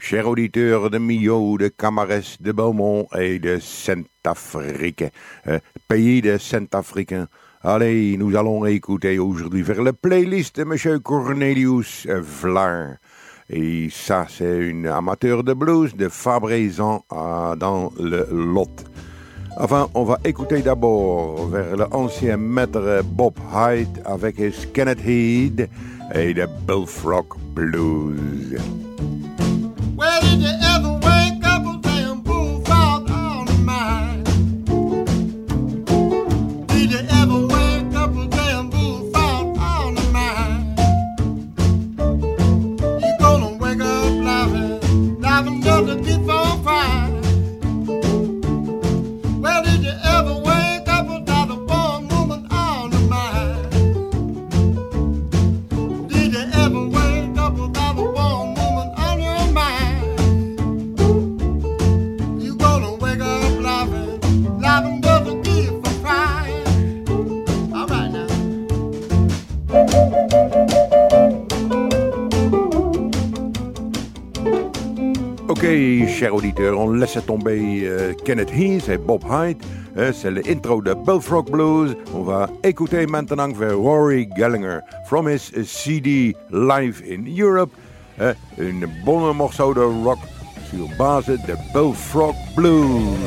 Chers auditeurs de Millau, de Camarès, de Beaumont et de Saint-Afrique, pays de Saint-Africains. Allez, nous allons écouter aujourd'hui vers la playlist de M. Cornelius Vlaar. Et ça, c'est une amateur de blues de Fabrezan dans le Lot. Enfin, on va écouter d'abord vers l'ancien maître Bob Hyde avec his Kenneth Head et le Bullfrog Blues. Where did you ever wake up a damn bullfrog on the mind? Did you ever wake up a damn bullfrog on the mind? You gonna wake up laughing, laughing just to get from crying. Where did you ever wake up without a born woman on the mind? Did you ever wake up without a born woman on your mind? Laughing doesn't give for crying. All right now. Ok, chers auditeurs, on laisse tomber Kenneth Hees et Bob Hyde. C'est l'intro de Bullfrog Blues. On va écouter maintenant vers Rory Gallagher from his CD Live in Europe. Un bon morceau de rock sur base de Bullfrog Blues.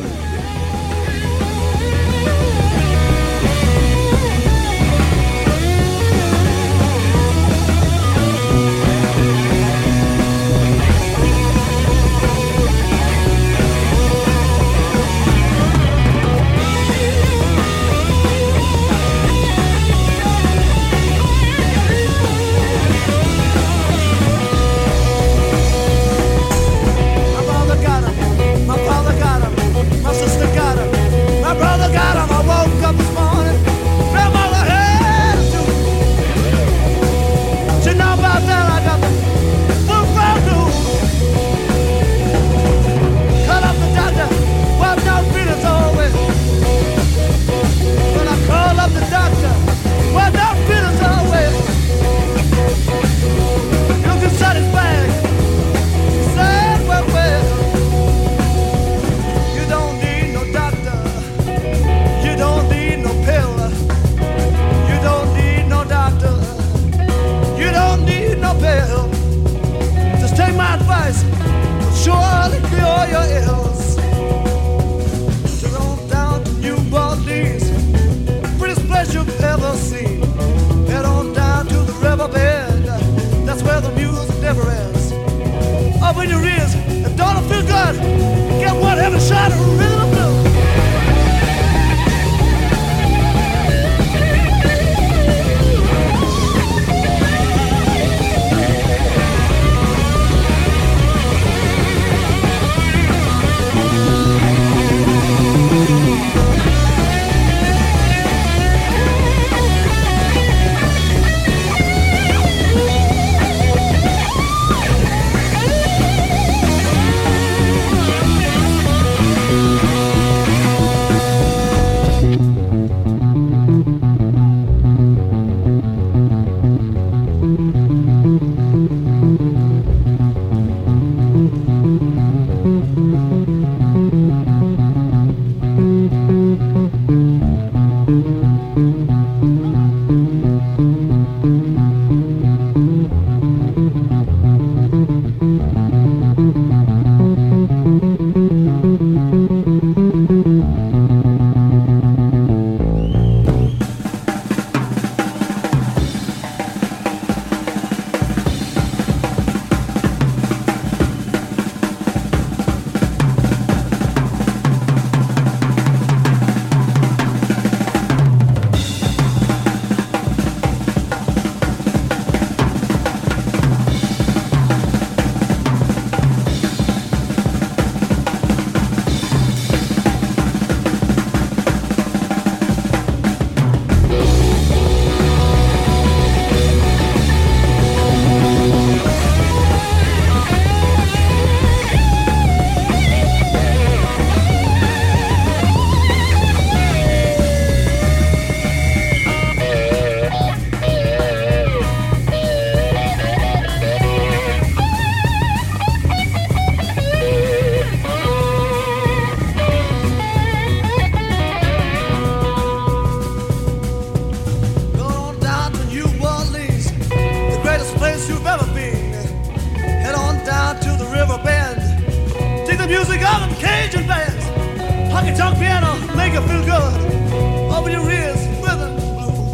Honky tonk piano, make you feel good. Open your ears, rhythm blues.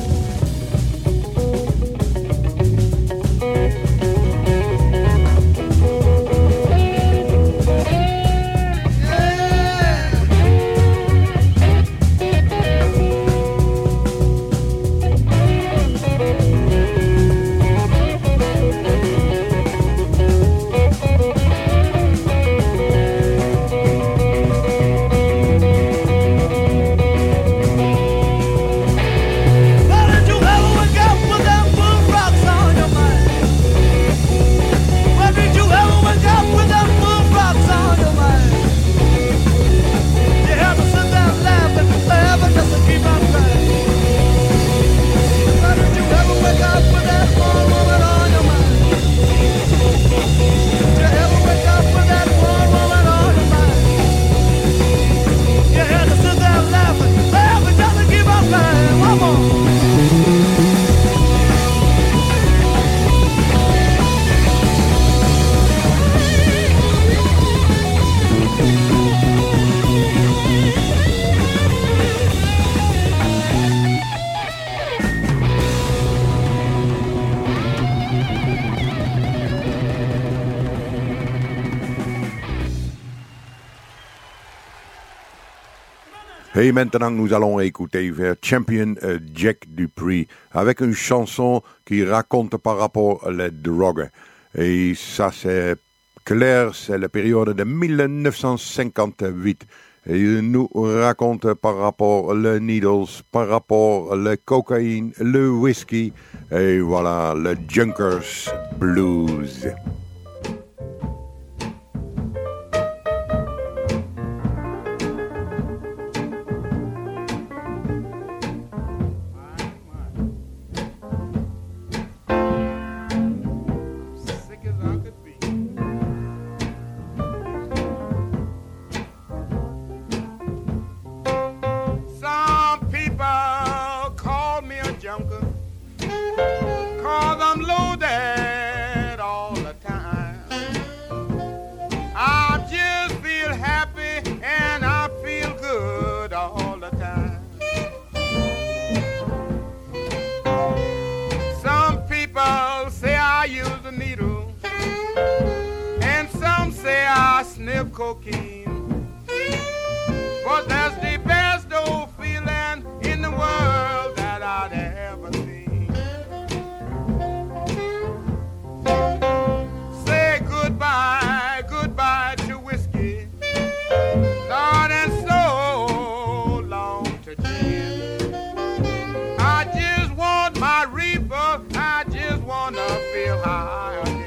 Et maintenant, nous allons écouter Champion Jack Dupree avec une chanson qui raconte par rapport à la drogue. Et ça, c'est clair, c'est la période de 1958. Et il nous raconte par rapport aux needles, par rapport à la cocaïne, le whisky, et voilà, le Junkers Blues. Cocaine, but that's the best old feeling in the world that I'd ever seen. Say goodbye, goodbye to whiskey, Lord, and so long to gin. I just want my reefer, I just wanna feel high again.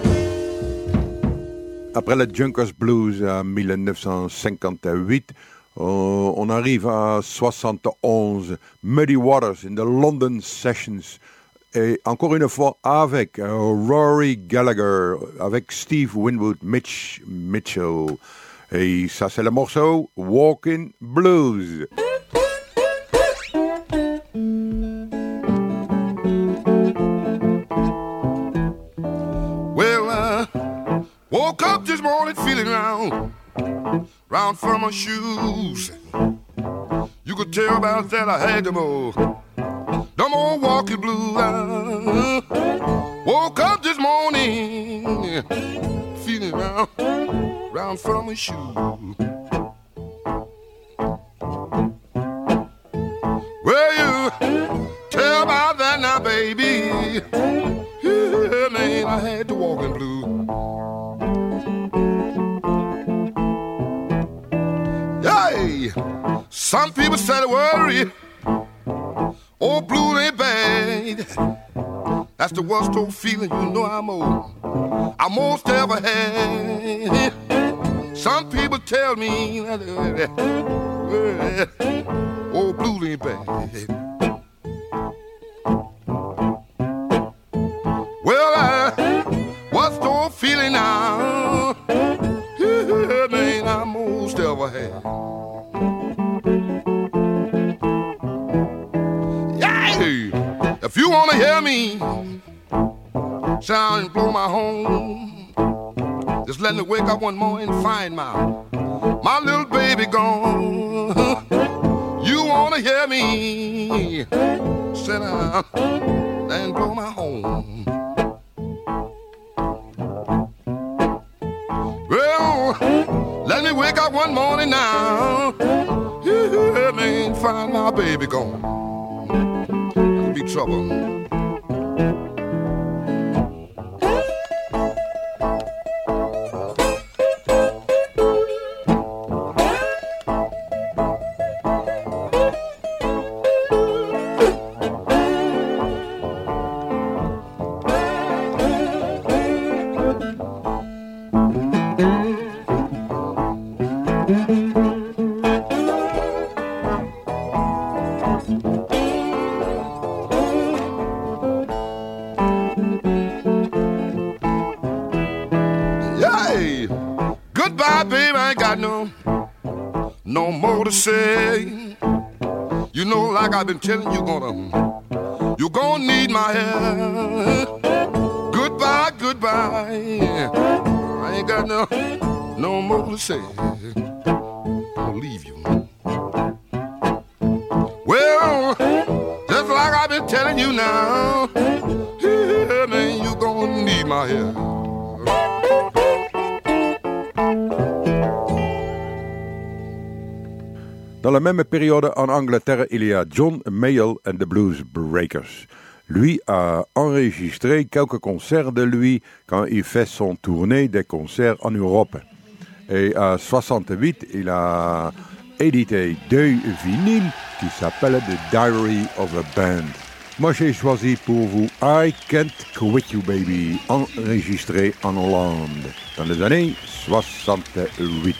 Après le Junkers Blues en 1958, On arrive à 71, Muddy Waters in the London Sessions. Et encore une fois avec Rory Gallagher, avec Steve Winwood, Mitch Mitchell. Et ça c'est le morceau Walking Blues. Well, woke up this morning feeling round from my shoes. You could tell about that I had them all walking blues. Woke up this morning feeling round from my shoes. Well, you tell about that now, baby. Yeah, man, I had the walking blues. Hey, some people say to worry, oh, blue ain't bad. That's the worst old feeling you know I most ever had. Some people tell me that oh, blue ain't bad. Well, what's the old feeling now? Yeah, man, I most ever had. If you wanna hear me sound and blow my horn, just let me wake up one morning and find my little baby gone. You wanna hear me sit down and blow my horn. Well, let me wake up one morning now, yeah, man, find my baby gone. Be trouble. No more to say. You know, like I've been telling you, you're gonna need my help. Goodbye, goodbye. I ain't got no more to say. I'll leave you. Well, just like I've been telling you now, yeah, man, you're gonna need my help. Dans la même période en Angleterre, il y a John Mayall and the Blues Breakers. Lui a enregistré quelques concerts de lui quand il fait son tournée des concerts en Europe. Et à 68, il a édité 2 vinyles qui s'appellent The Diary of a Band. Moi, j'ai choisi pour vous I Can't Quit You Baby, enregistré en Hollande dans les années 68.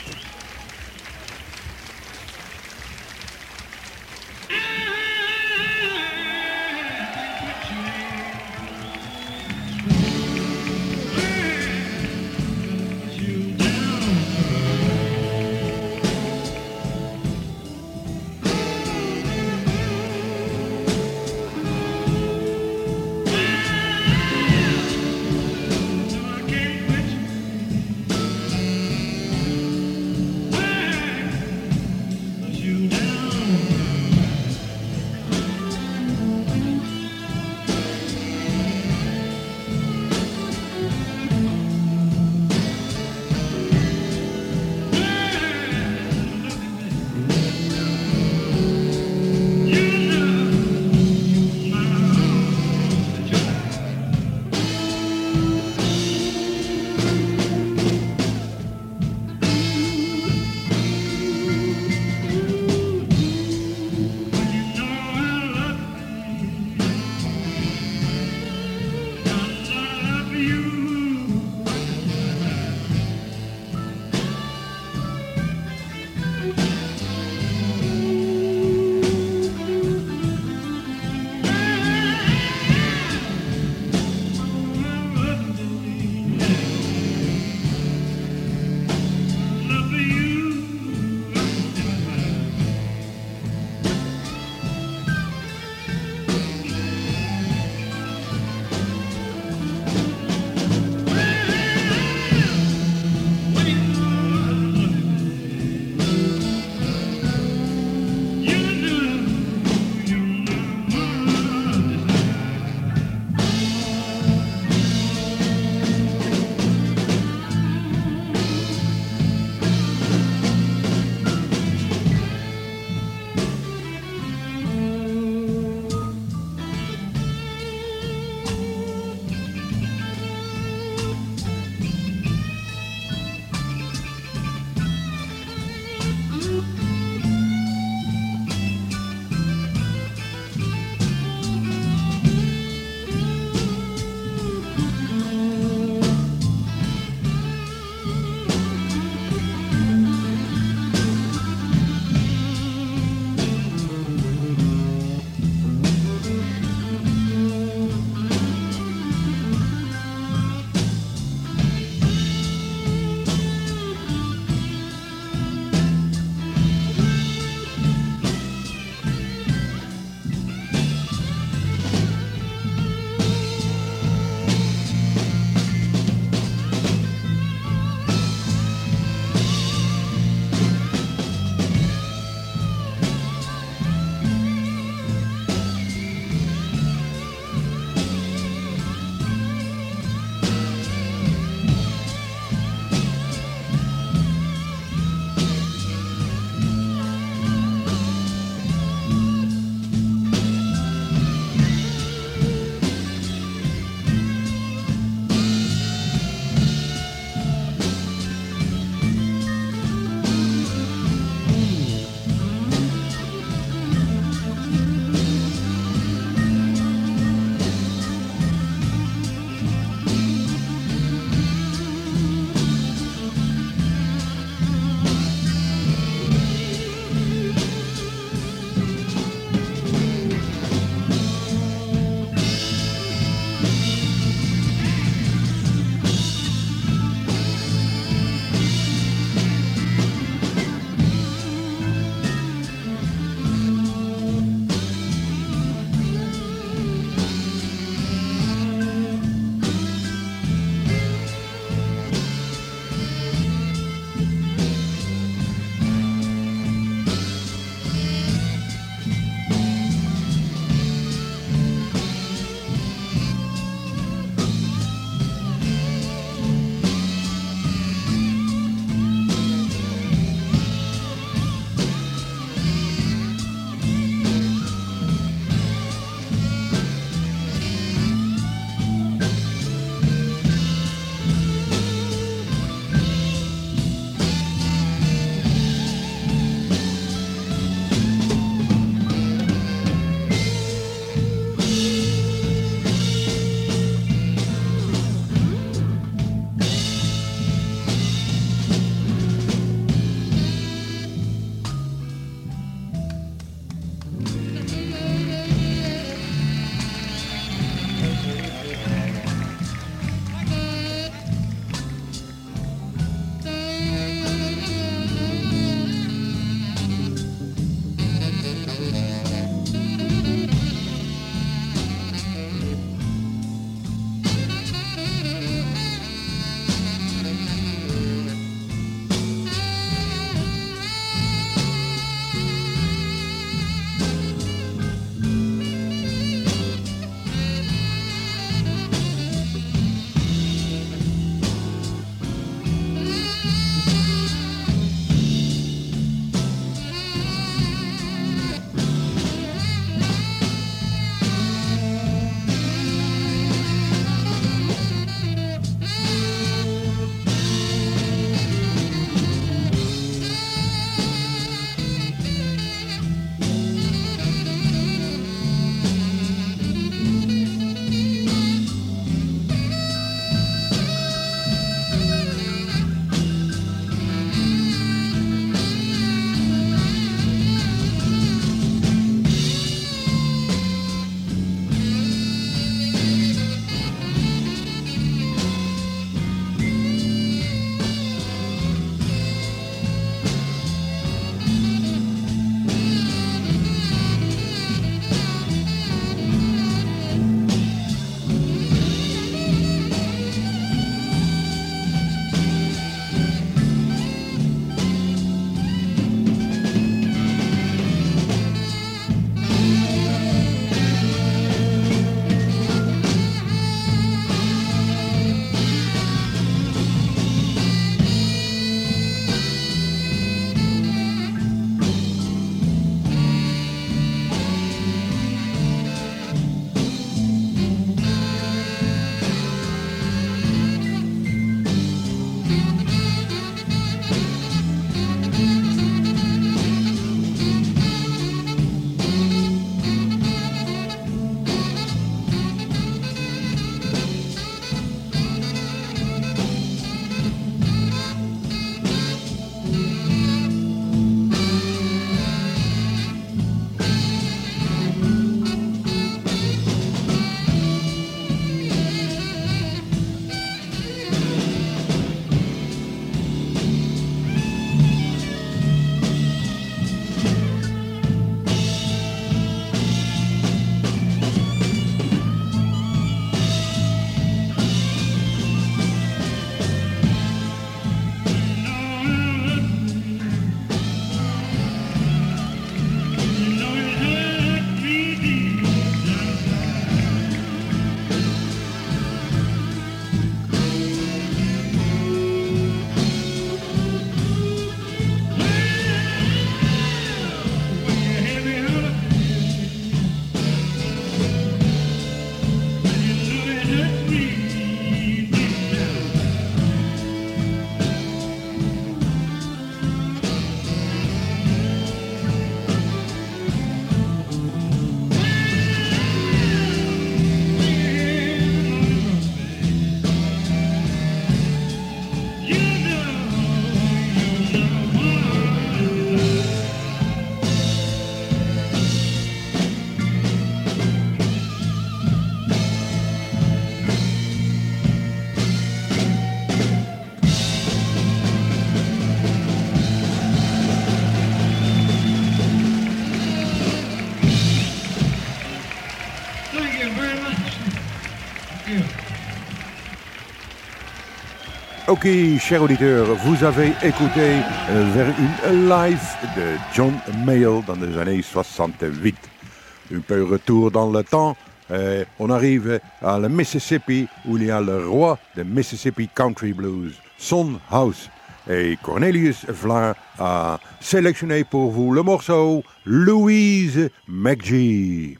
Ok, chers auditeurs, vous avez écouté vers une live de John Mayall dans les années 68. Un peu retour dans le temps, on arrive à le Mississippi où il y a le roi de Mississippi Country Blues, Son House. Et Cornelius Vlaar a sélectionné pour vous le morceau Louise McGee.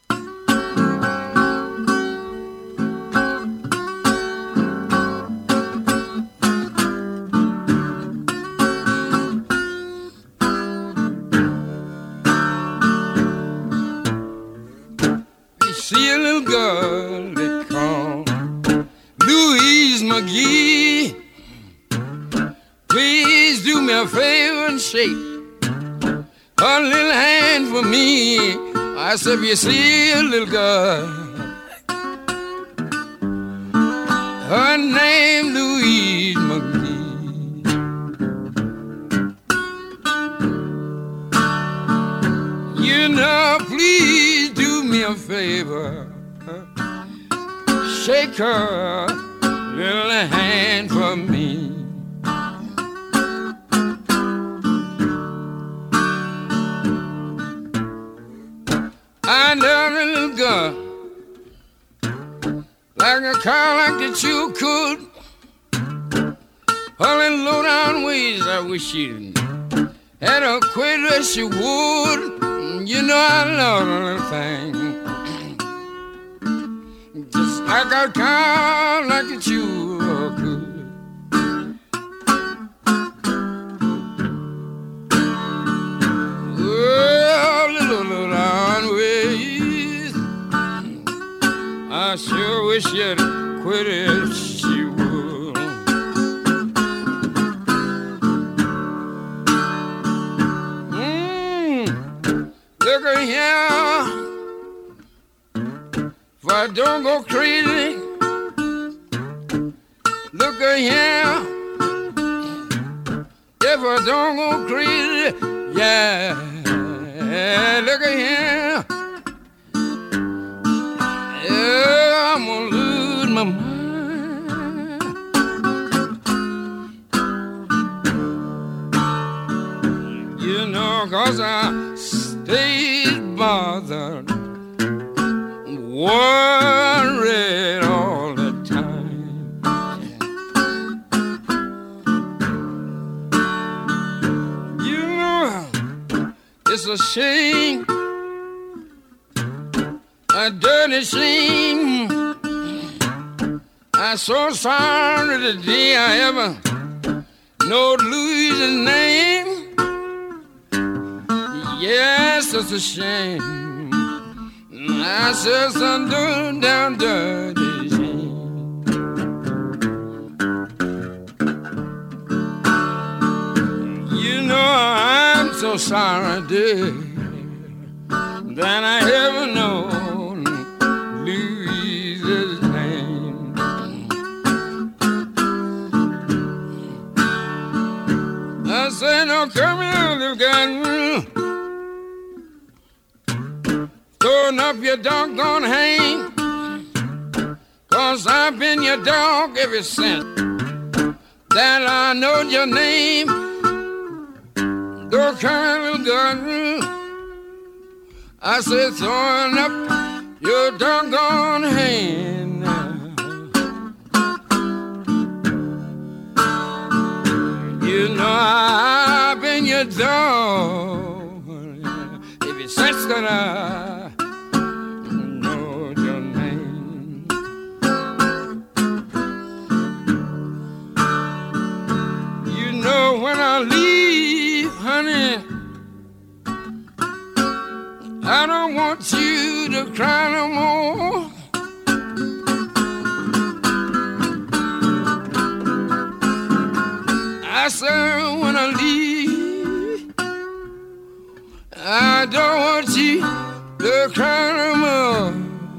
See a little girl they call Louise McGee. Please do me a favor and shake a little hand for me. I said, if you see a little girl, her name Louise McGee. You know, please do me a favor, shake her little hand for me. I love a little girl like a car like that you could. All in low down ways I wish she had a quit as she would. You know I love a little thing just like a car like that you could. I sure wish you'd quit if she would. Look at here, if I don't go crazy. Look at here, if I don't go crazy. Yeah, look at here. I'm gonna lose my mind. You know, 'cause I stayed bothered, worried all the time. You know, it's a shame, a dirty shame. I'm so sorry the day I ever knowed Louise's name. Yes, it's a shame. I said some down dirty shame. You know I'm so sorry, dear, that I ever know Louise's name. I said, no, come here, little girl, throwing up your doggone hand, 'cause I've been your dog ever since that I know your name. Don't come here, little girl, I said, throwing up your doggone hand now. You know I've been your dog ever since that I know your name. You know when I leave, honey, I don't want you to cry no more. I said when I leave, I don't want you to cry no more.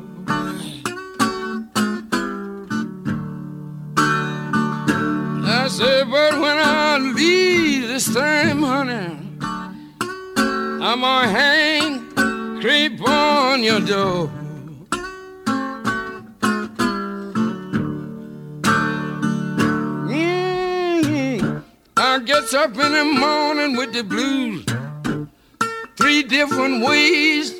I said, but when I leave this time, honey, I'm gonna hang, creep on your door. I gets up in the morning with the blues 3 different ways.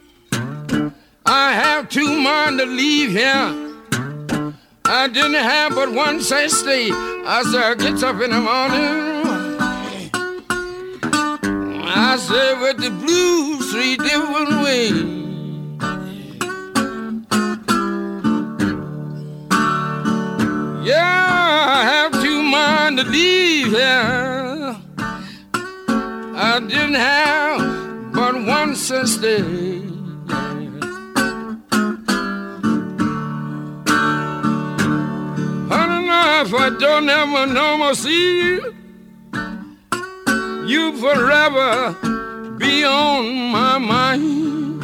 I have 2 months to leave here. I didn't have but one say stay. I said I gets up in the morning. I said with the blues 3 different ways. Yeah, I have 2 months to leave here. I didn't have but one say stay. If I don't ever no more see you, you forever be on my mind.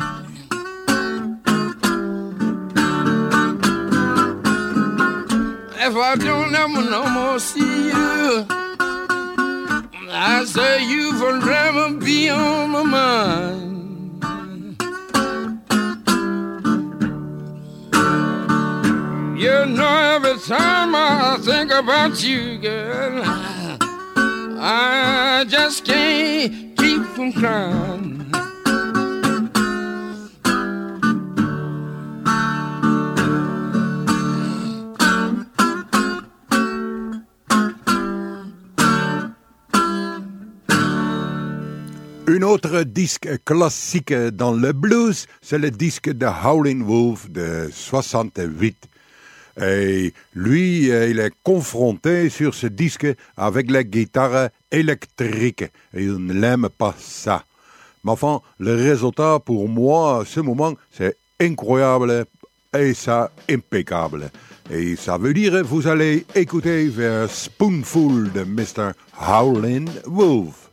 If I don't ever no more see you, I say you forever be on my mind. You know, every time I think about you, girl, I just can't keep from crying. Un autre disque classique dans le blues, c'est le disque de Howlin' Wolf de 68. Et lui, il est confronté sur ce disque avec la guitare électrique. Et il n'aime pas ça. Mais enfin, le résultat pour moi, à ce moment, c'est incroyable et ça impeccable. Et ça veut dire que vous allez écouter vers Spoonful de Mr. Howlin' Wolf.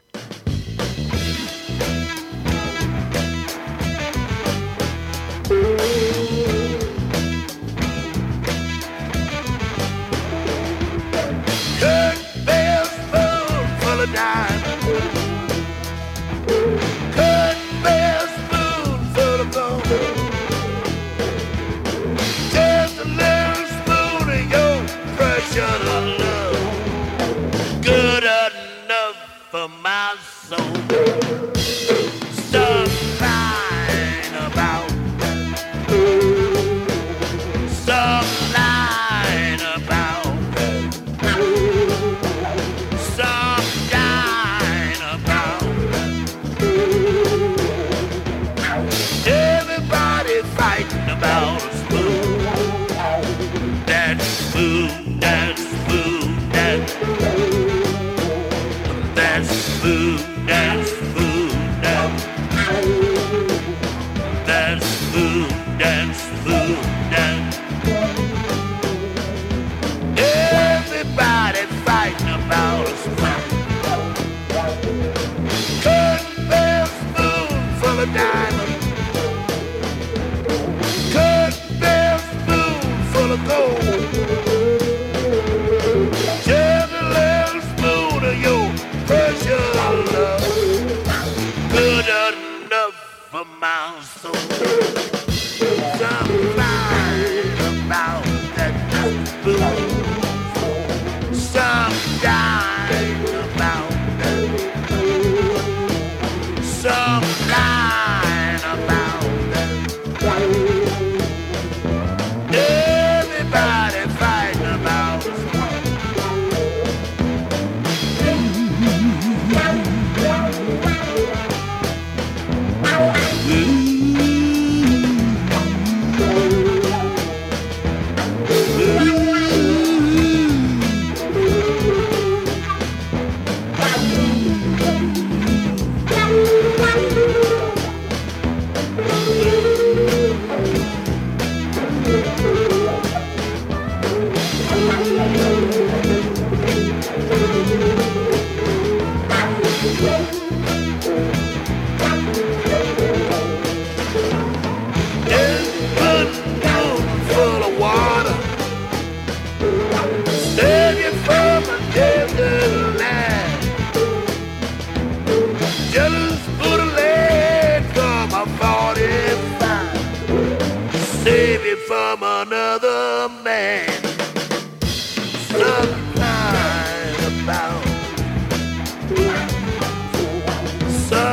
Just a little spoon of your precious love.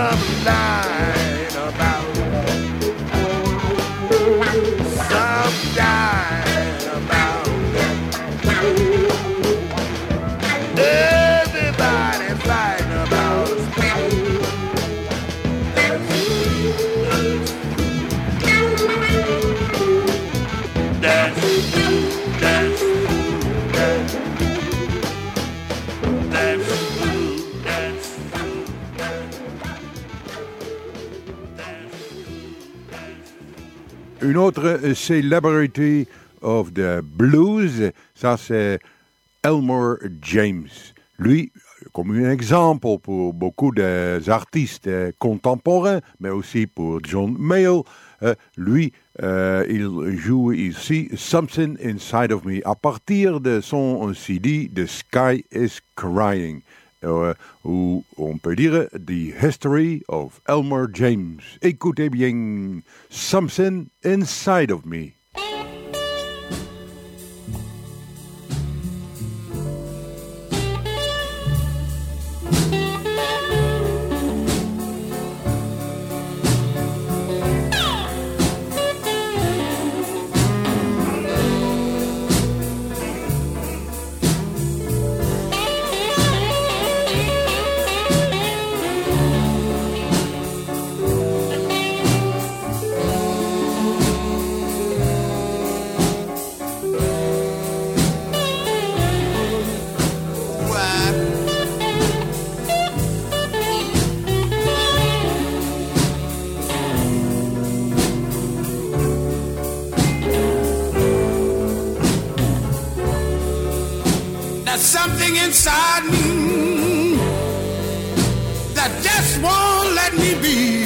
some line about some line about everybody fighting about Une autre celebrity of the blues, ça c'est Elmore James. Lui, comme un exemple pour beaucoup d'artistes contemporains, mais aussi pour John Mayall, lui, il joue ici Something Inside of Me à partir de son CD The Sky is Crying, où on peut dire The History of Elmore James. Écoutez bien Something Inside of Me. Something inside me that just won't let me be.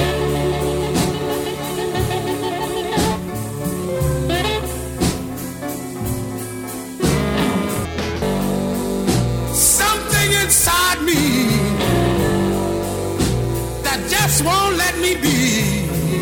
Something inside me that just won't let me be.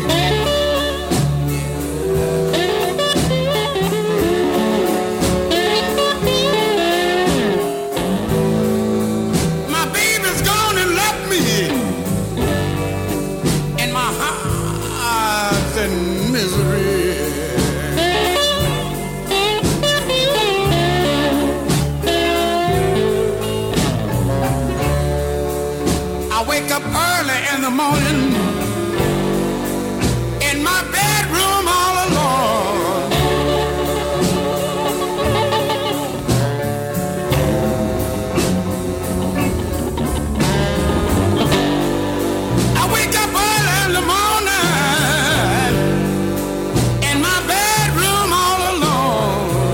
Morning in my bedroom all alone. I wake up early in the morning in my bedroom all alone.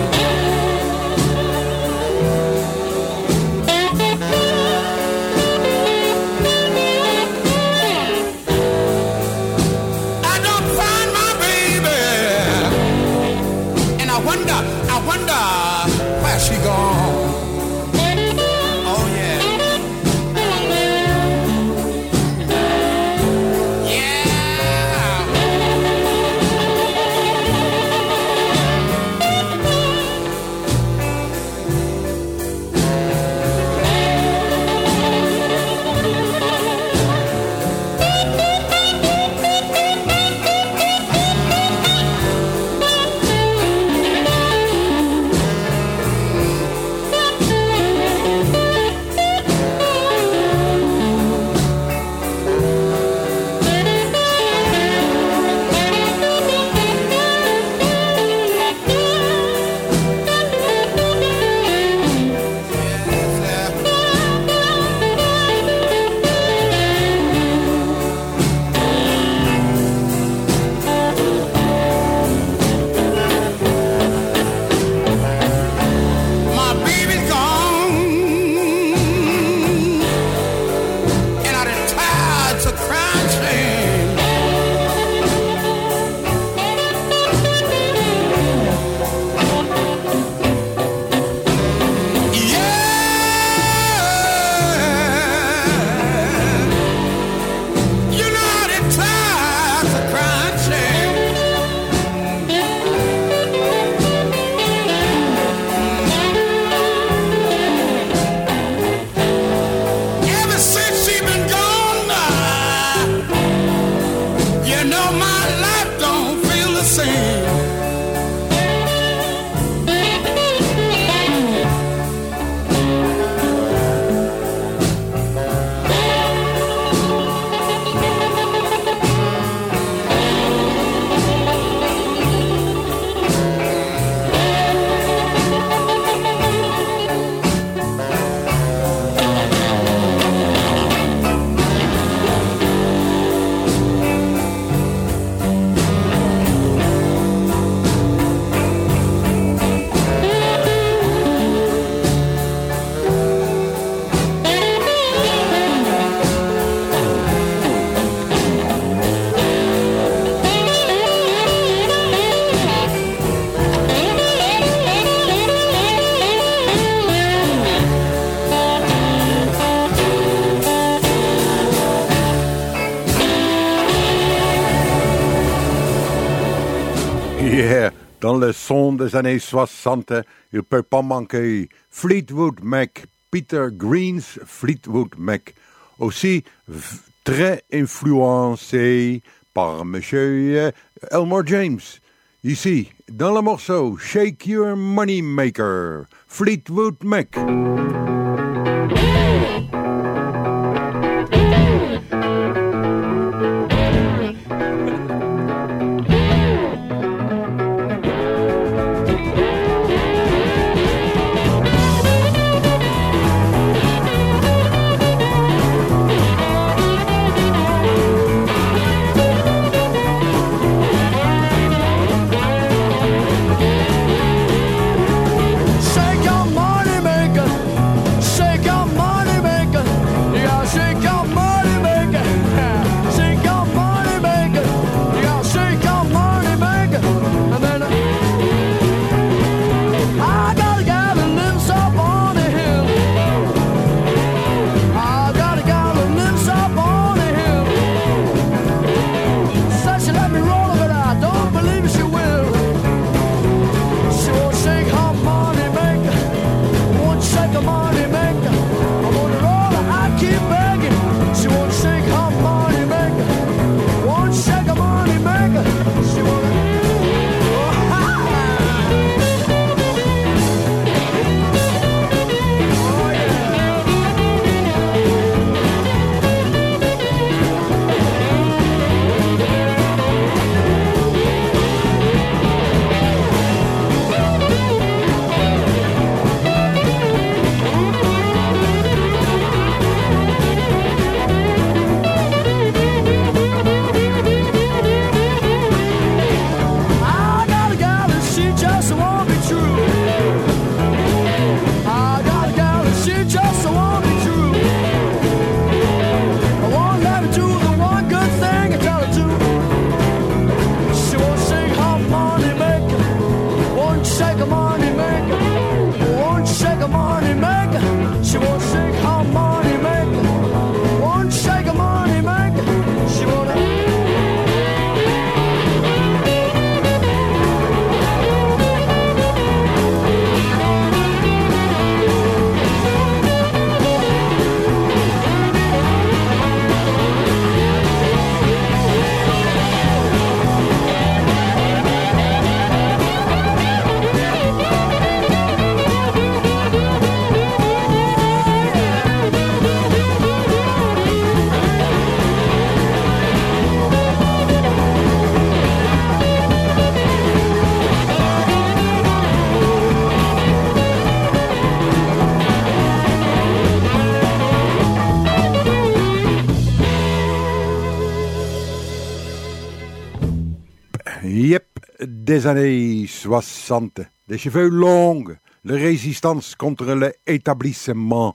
Dans le son des années 60, il peut pas manquer Fleetwood Mac, Peter Green's Fleetwood Mac. Aussi très influencé par Monsieur Elmore James. Ici, dans le morceau Shake Your Money Maker, Fleetwood Mac. Des années 60, des cheveux longs, la résistance contre l'établissement,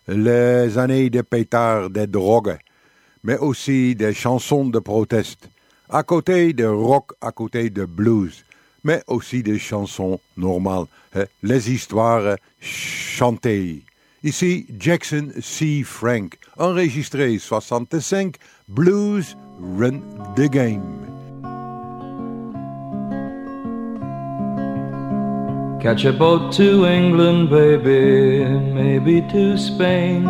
les années de pétard, des drogues, mais aussi des chansons de proteste, à côté de rock, à côté de blues, mais aussi des chansons normales, les histoires chantées. Ici, Jackson C. Frank, enregistré 65, Blues Run the Game. Catch a boat to England, baby, maybe to Spain.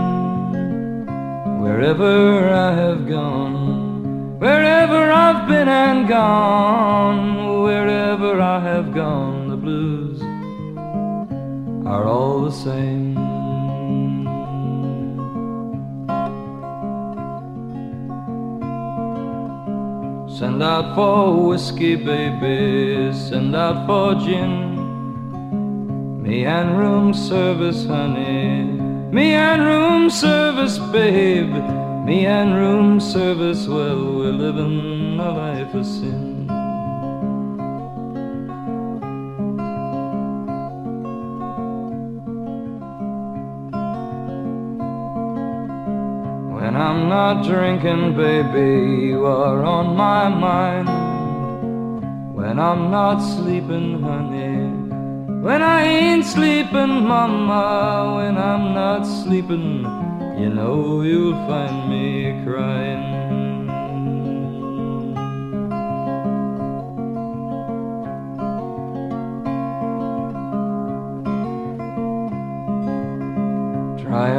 Wherever I have gone, wherever I've been and gone, wherever I have gone, the blues are all the same. Send out for whiskey, baby, send out for gin. Me and room service, honey, me and room service, babe, me and room service, well, we're living a life of sin. When I'm not drinking, baby, you are on my mind. When I'm not sleeping, honey, when I ain't sleeping, mama, when I'm not sleeping, you know you'll find me crying.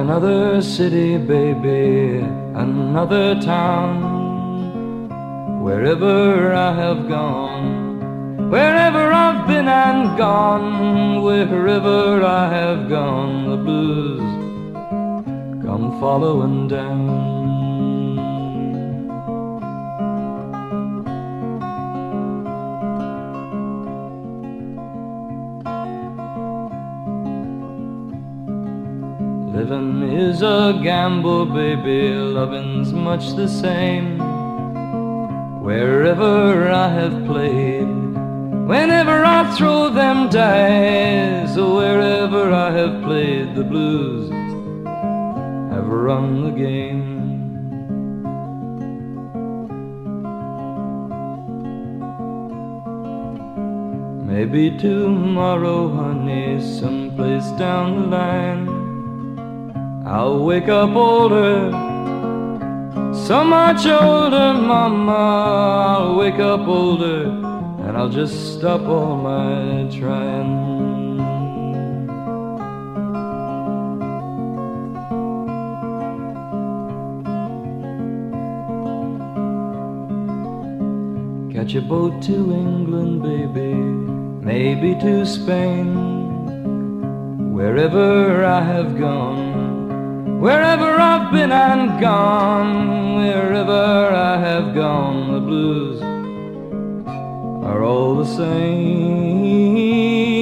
another city, baby, another town. Wherever I have gone, wherever I've been and gone, wherever I have gone, the blues come following down. Living is a gamble, baby, loving's much the same. Wherever I have played, whenever I throw them dice, wherever I have played, the blues have run the game. Maybe tomorrow, honey, someplace down the line, I'll wake up older, so much older, mama. I'll wake up older, and I'll just stop all my trying. Catch a boat to England, baby, maybe to Spain. Wherever I have gone, wherever I've been and gone, wherever I have gone, the blues are all the same.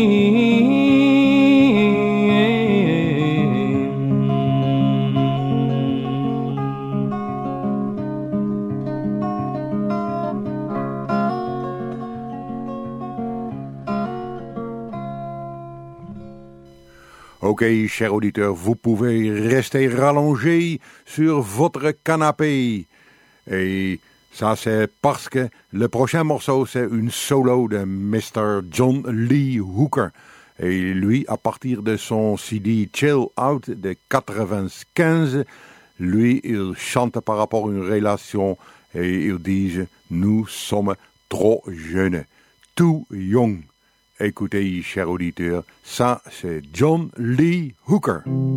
Ok, cher auditeur, vous pouvez rester rallongé sur votre canapé. Et ça, c'est parce que le prochain morceau, c'est une solo de Mr. John Lee Hooker. Et lui, à partir de son CD Chill Out de 95, lui, il chante par rapport à une relation et il dit « Nous sommes trop jeunes, too young ». Écoutez, cher auditeur, ça c'est John Lee Hooker.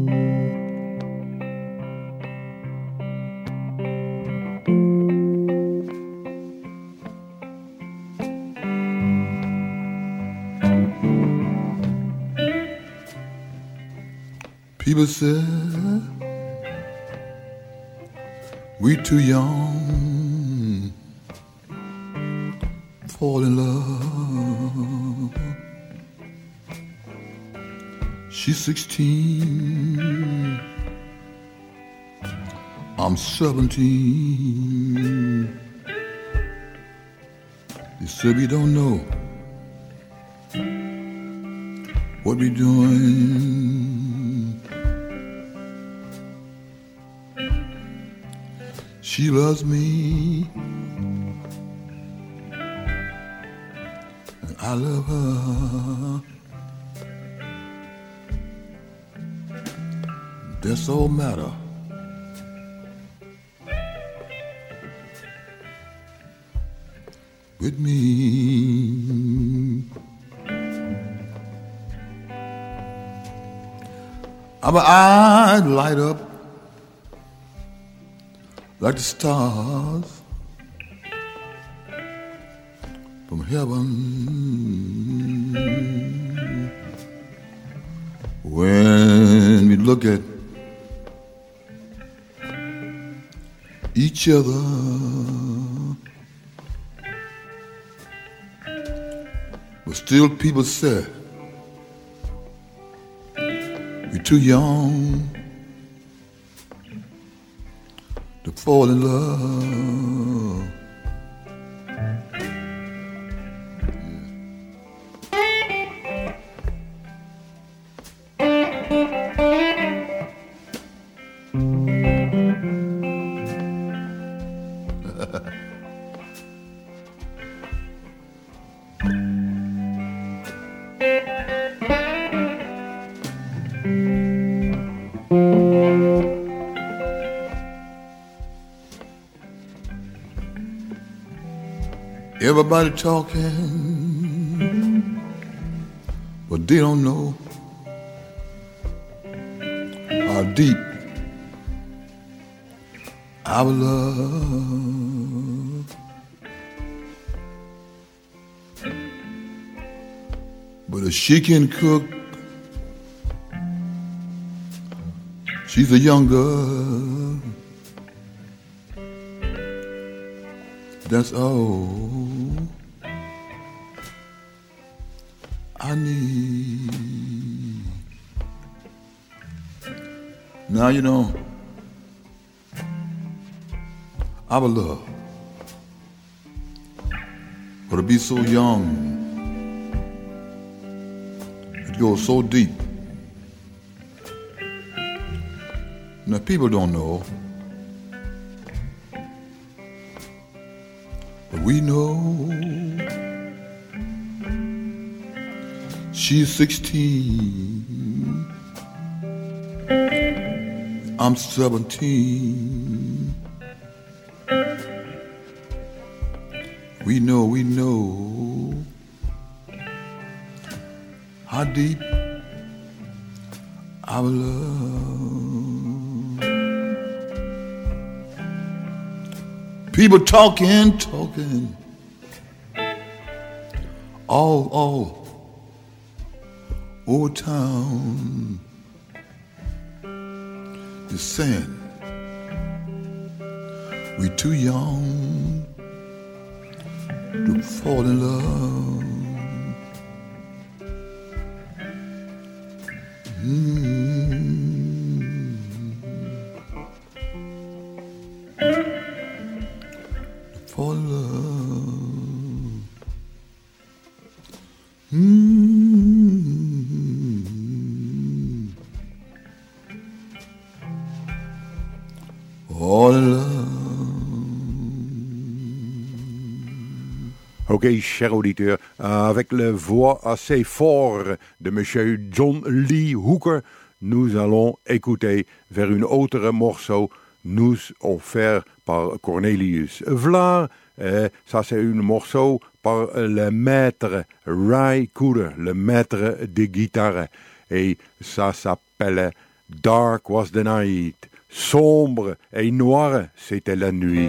People say we too young fall in love. She's 16, I'm 17. They say we don't know what we're doing. She loves me and I love her. That's all matter. With me, our eyes light up like the stars from heaven when we look at each other. But still people say we're too young to fall in love. Everybody talking, but they don't know how deep our love. But if she can cook, she's a young girl. That's all I need. Now you know our love, but to be so young, it goes so deep. Now people don't know, but we know. She's 16, I'm 17. We know how deep our love. People talking, all over town. They're saying we too young to fall in love. Fall in love. Fall in love. Ok, cher auditeur, avec la voix assez forte de Monsieur John Lee Hooker, nous allons écouter vers une autre morceau, nous offert par Cornelius Vlaar. Ça, c'est un morceau par le maître Ry Cooder, le maître de guitare. Et ça s'appelle Dark Was the Night. Sombre et noire, c'était la nuit.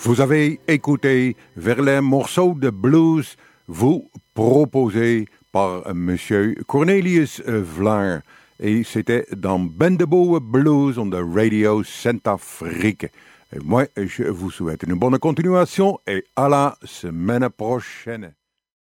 Vous avez écouté vers les morceaux de blues vous proposés par Monsieur Cornelius Vlaar. Et c'était dans Bendebo Blues on the Radio Centrafrique. Et moi, je vous souhaite une bonne continuation et à la semaine prochaine.